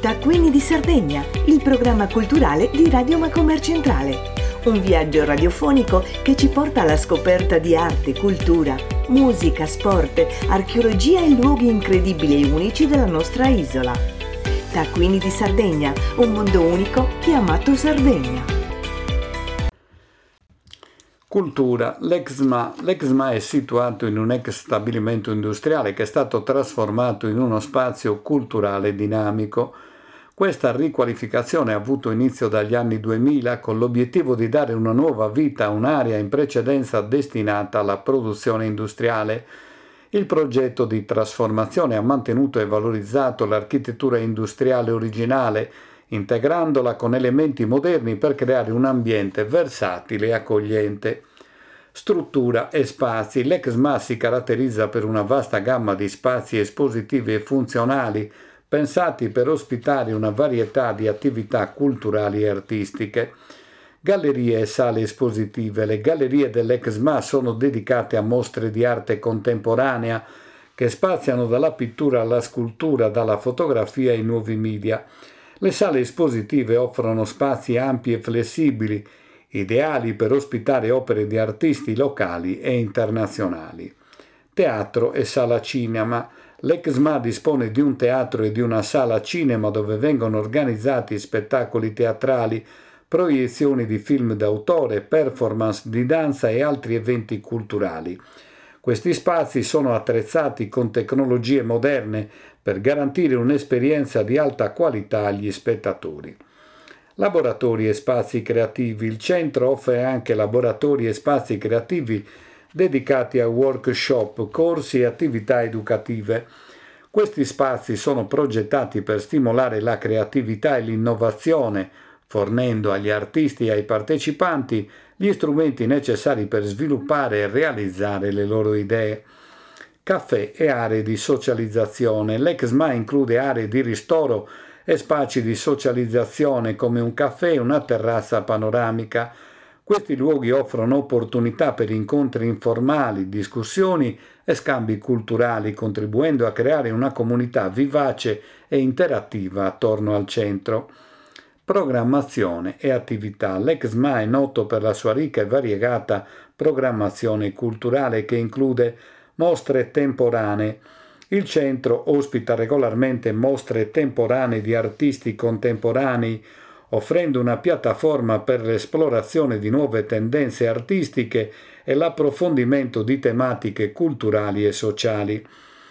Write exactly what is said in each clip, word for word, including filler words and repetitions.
Taccuini di Sardegna, il programma culturale di Radio Macomer Centrale. Un viaggio radiofonico che ci porta alla scoperta di arte, cultura, musica, sport, archeologia e luoghi incredibili e unici della nostra isola. Taccuini di Sardegna, un mondo unico chiamato Sardegna. Cultura. L'Exma. L'Exma è situato in un ex stabilimento industriale che è stato trasformato in uno spazio culturale dinamico. Questa riqualificazione ha avuto inizio dagli anni duemila con l'obiettivo di dare una nuova vita a un'area in precedenza destinata alla produzione industriale. Il progetto di trasformazione ha mantenuto e valorizzato l'architettura industriale originale, integrandola con elementi moderni per creare un ambiente versatile e accogliente. Struttura e spazi. L'Exma si caratterizza per una vasta gamma di spazi espositivi e funzionali, pensati per ospitare una varietà di attività culturali e artistiche. Gallerie e sale espositive. Le gallerie dell'Exma sono dedicate a mostre di arte contemporanea che spaziano dalla pittura alla scultura, dalla fotografia ai nuovi media. Le sale espositive offrono spazi ampi e flessibili, ideali per ospitare opere di artisti locali e internazionali. Teatro e sala cinema. L'Exma dispone di un teatro e di una sala cinema dove vengono organizzati spettacoli teatrali, proiezioni di film d'autore, performance di danza e altri eventi culturali. Questi spazi sono attrezzati con tecnologie moderne per garantire un'esperienza di alta qualità agli spettatori. Laboratori e spazi creativi. Il centro offre anche laboratori e spazi creativi dedicati a workshop, corsi e attività educative. Questi spazi sono progettati per stimolare la creatività e l'innovazione, fornendo agli artisti e ai partecipanti gli strumenti necessari per sviluppare e realizzare le loro idee. Caffè e aree di socializzazione. L'Exma include aree di ristoro e spazi di socializzazione come un caffè e una terrazza panoramica. Questi luoghi offrono opportunità per incontri informali, discussioni e scambi culturali, contribuendo a creare una comunità vivace e interattiva attorno al centro. Programmazione e attività. L'Exma è noto per la sua ricca e variegata programmazione culturale che include mostre temporanee. Il centro ospita regolarmente mostre temporanee di artisti contemporanei, offrendo una piattaforma per l'esplorazione di nuove tendenze artistiche e l'approfondimento di tematiche culturali e sociali.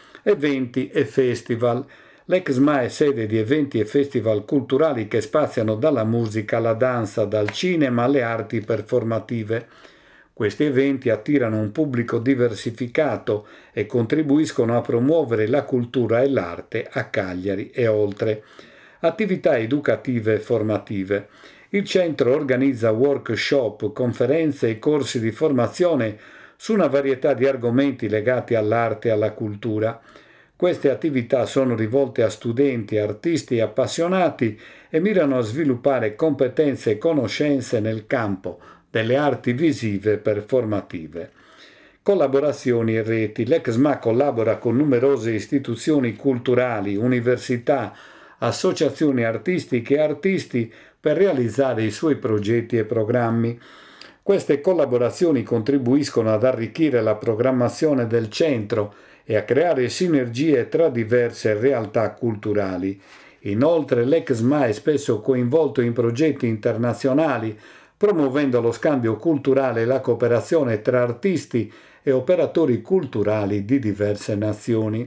Eventi e festival. L'Exma è sede di eventi e festival culturali che spaziano dalla musica alla danza, dal cinema alle arti performative. Questi eventi attirano un pubblico diversificato e contribuiscono a promuovere la cultura e l'arte a Cagliari e oltre. Attività educative e formative. Il centro organizza workshop, conferenze e corsi di formazione su una varietà di argomenti legati all'arte e alla cultura. Queste attività sono rivolte a studenti, artisti e appassionati e mirano a sviluppare competenze e conoscenze nel campo delle arti visive e performative. Collaborazioni e reti. L'Exma collabora con numerose istituzioni culturali, università, associazioni artistiche e artisti per realizzare i suoi progetti e programmi. Queste collaborazioni contribuiscono ad arricchire la programmazione del centro e a creare sinergie tra diverse realtà culturali. Inoltre l'Exma è spesso coinvolto in progetti internazionali, promuovendo lo scambio culturale e la cooperazione tra artisti e operatori culturali di diverse nazioni.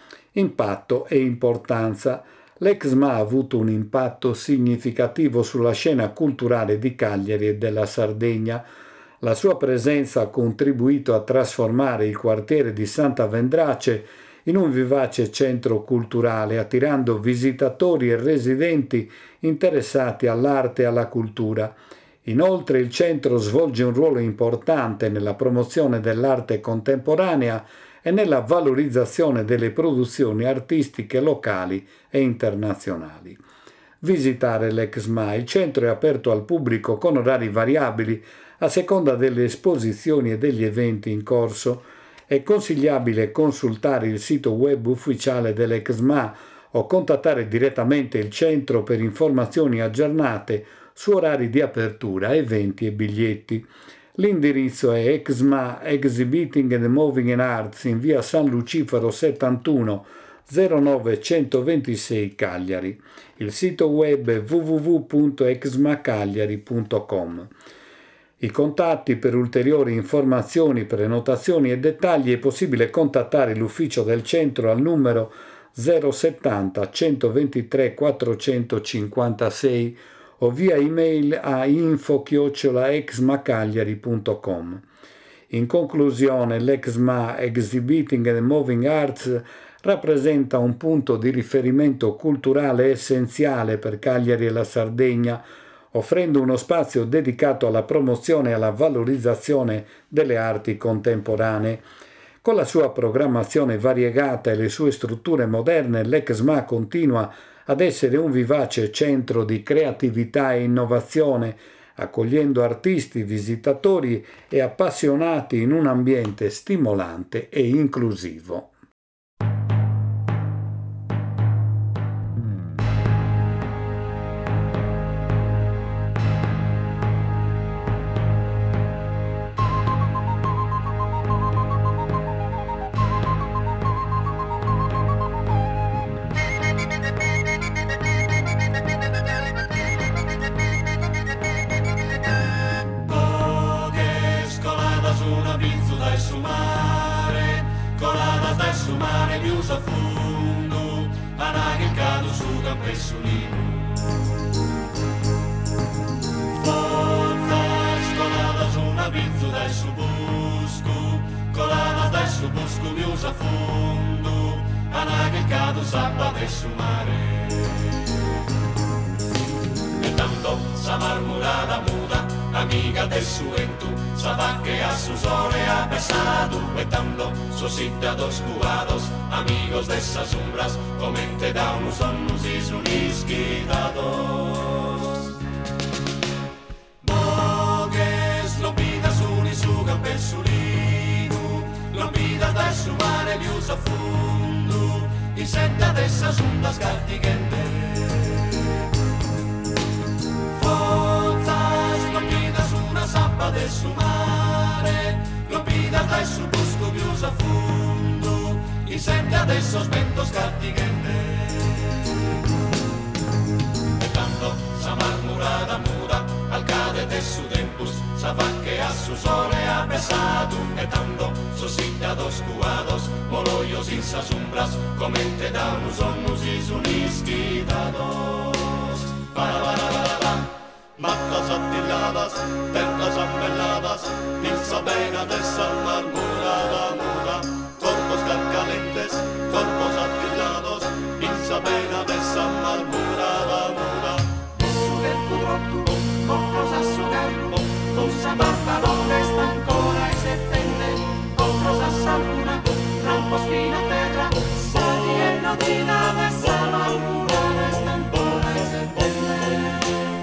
Impatto e importanza. L'Exma ha avuto un impatto significativo sulla scena culturale di Cagliari e della Sardegna. La sua presenza ha contribuito a trasformare il quartiere di Santa Vendrace in un vivace centro culturale, attirando visitatori e residenti interessati all'arte e alla cultura. Inoltre il centro svolge un ruolo importante nella promozione dell'arte contemporanea e nella valorizzazione delle produzioni artistiche locali e internazionali. Visitare l'Exma. Il centro è aperto al pubblico con orari variabili a seconda delle esposizioni e degli eventi in corso. È consigliabile consultare il sito web ufficiale dell'Exma o contattare direttamente il centro per informazioni aggiornate su orari di apertura, eventi e biglietti. L'indirizzo è E X M A Exhibiting and Moving Arts in via San Lucifero settantuno zero nove centoventisei Cagliari. Il sito web è w w w punto exmacagliari punto com. I contatti per ulteriori informazioni, prenotazioni e dettagli è possibile contattare l'ufficio del centro al numero zero settanta centoventitré quattrocentocinquantasei o via email a info chiocciola exmacagliari punto com. In conclusione, l'E X M A Exhibiting and Moving Arts rappresenta un punto di riferimento culturale essenziale per Cagliari e la Sardegna, offrendo uno spazio dedicato alla promozione e alla valorizzazione delle arti contemporanee. Con la sua programmazione variegata e le sue strutture moderne, l'E X M A continua ad essere un vivace centro di creatività e innovazione, accogliendo artisti, visitatori e appassionati in un ambiente stimolante e inclusivo. Amiga del suentu, sabe que a sus ore ha pesado, metando sosita dos cuados, amigos de esas umbras, comente da unos onus y sunis quitados. Bogues, lo pidas uni sugan per sulino, lo pidas da su mare vius a fundo, y senta de esas ondas cartigente. Zappa del su mare, lo pidas da su busco chiuso a fondo, y sente adesso ventos cartigente. E tanto sa marmurada muda, al cade de su tempus, sabe que a su sole ha pesado, e tanto sosita dos cuados, molollos in sas umbras, comente da unus onus y sunis quitados. Para, para, para, para. Matas atilladas, terras ambelladas, insa pena de sal marmorada muda, corpos carcalentes, corpos atillados, insa pena de sal marmorada muda. Su del pudrotto, corpos a sugarro, usa pantalones ancora e settenne, corpos a saluna, rampos fino a terra, sali e nodina de sal marmorada ancora e settenne.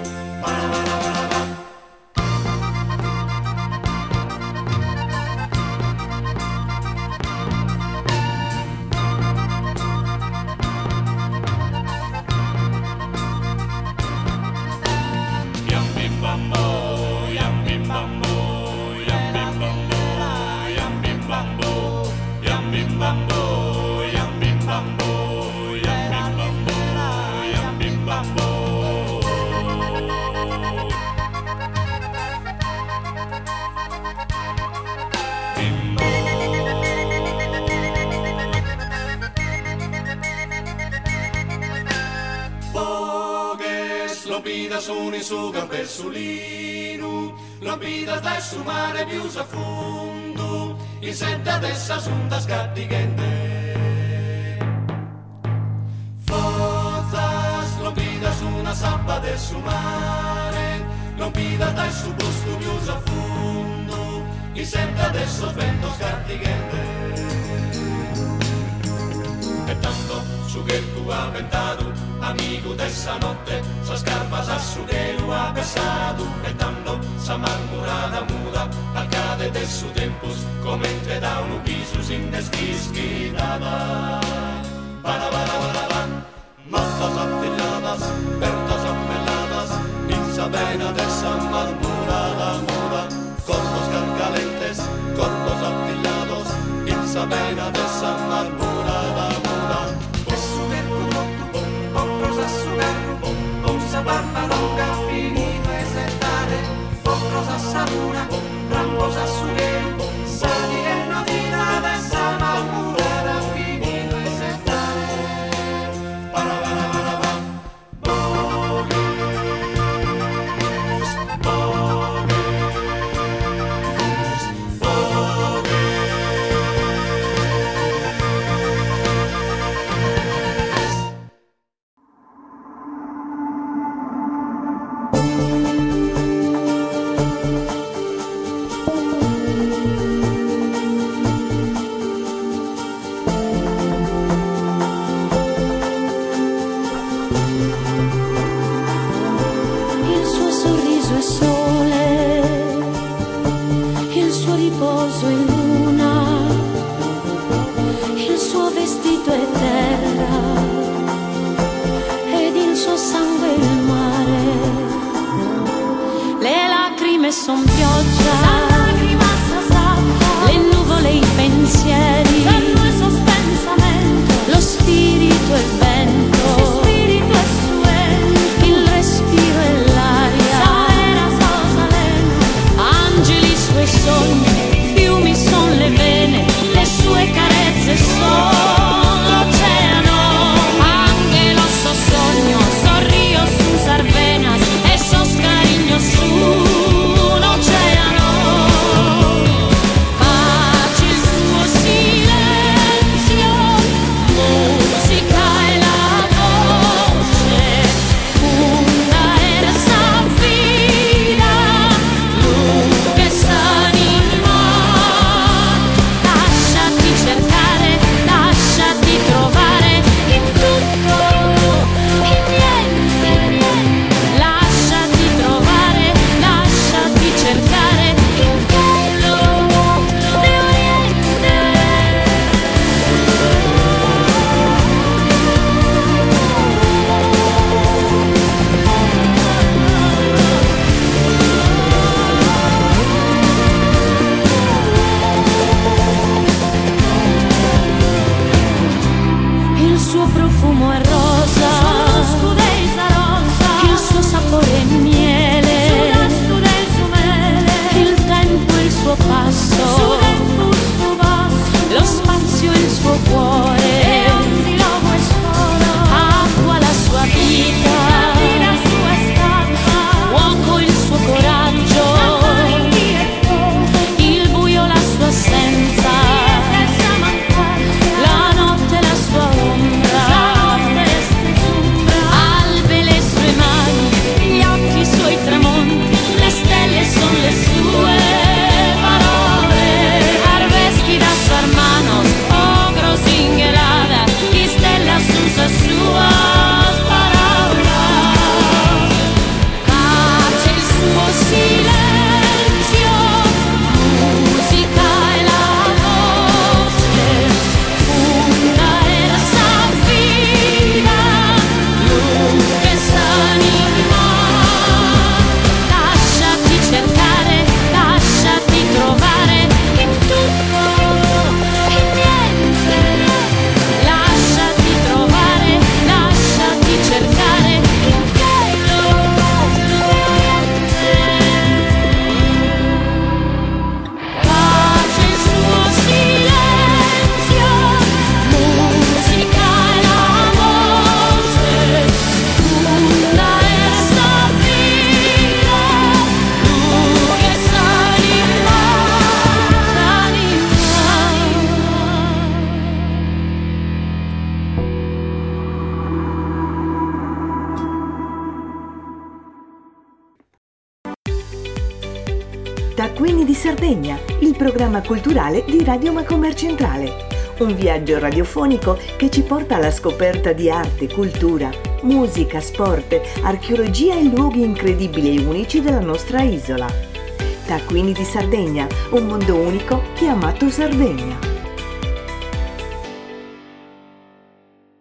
Uni sugan per sulino, lo pidas da su mare pius a fondo, in senta dessa sundas cartigente. Forzas, lo pidas una zappa del su mare, lo pidas da su busco pius a fondo, in senta dessos ventos cartigente. E tanto su che tu ha ventado, amigo dessa notte, sa scarpas a su delu ha pesado, e tanto sa marmurada muda, al cade de su tempus, comente da un ubisus in deschischitada. Para, para, para, para, Il suo sorriso è sole, il suo riposo è luna, il suo vestito è terra ed il suo sangue è il mare. Le lacrime son pioggia, le nuvole i pensieri, lo spirito è vento, il respiro è l'aria, angeli i suoi sogni, fiumi son le vene, le sue carezze son l'oceano, angelo so sogno, sorrio sus arvenas e sos cariño su un oceano. Pace il suo silenzio, musica e la voce, una ersa vida, lunga e s'anima. Lasciati cercare, lasciati trovare in tutto, in niente. Lasciati trovare, lasciati cercare in quello di Oriente. Il suo profumo è rosa, il suo sapore è miele, il tempo è il suo passo, lo spazio è il suo cuore, acqua la sua vita, fuoco il suo coraggio, il buio la sua assenza, la notte la sua ombra, albe le sue mani, gli occhi suoi tramonti, le stelle son le sue parole, arveschi da su hermanos, ogros ingelada, y stella sus suas palabras. Pace il suo silenzio, musica e la voce, una ersa vida, lunga e s'anima. Lasciati cercare, lasciati trovare in tutto, in niente. Lasciati trovare, lasciati cercare in quello di Oriente. Pace il suo silenzio, musica e la voce, una ersa vida, lunga e s'anima, Taccuini di Sardegna, il programma culturale di Radio Macomercentrale. Un viaggio radiofonico che ci porta alla scoperta di arte, cultura, musica, sport, archeologia e luoghi incredibili e unici della nostra isola. Taccuini di Sardegna, un mondo unico chiamato Sardegna.